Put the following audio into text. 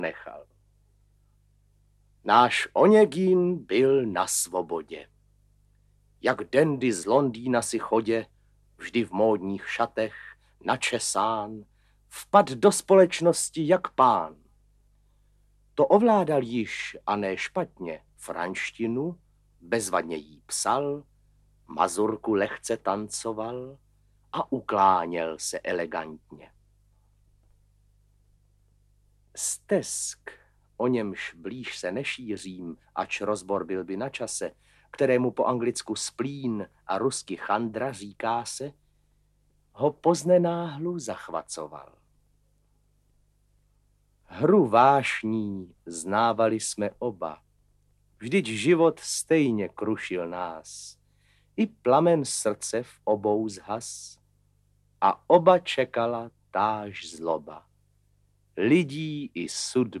nechal. Náš Oněgín byl na svobodě. Jak dandy z Londýna si chodě, vždy v módních šatech, načesán, vpad do společnosti jak pán. To ovládal již, a ne špatně, franštinu, bezvadně jí psal, mazurku lehce tancoval a ukláněl se elegantně. Stesk, o němž blíž se nešířím, ač rozbor byl by na čase, kterému po anglicku splín a rusky chandra říká se, ho poznenáhlu zachvacoval. Hru vášní znávali jsme oba, vždyť život stejně krušil nás, i plamen srdce v obou zhas a oba čekala táž zloba, lidí i sudby.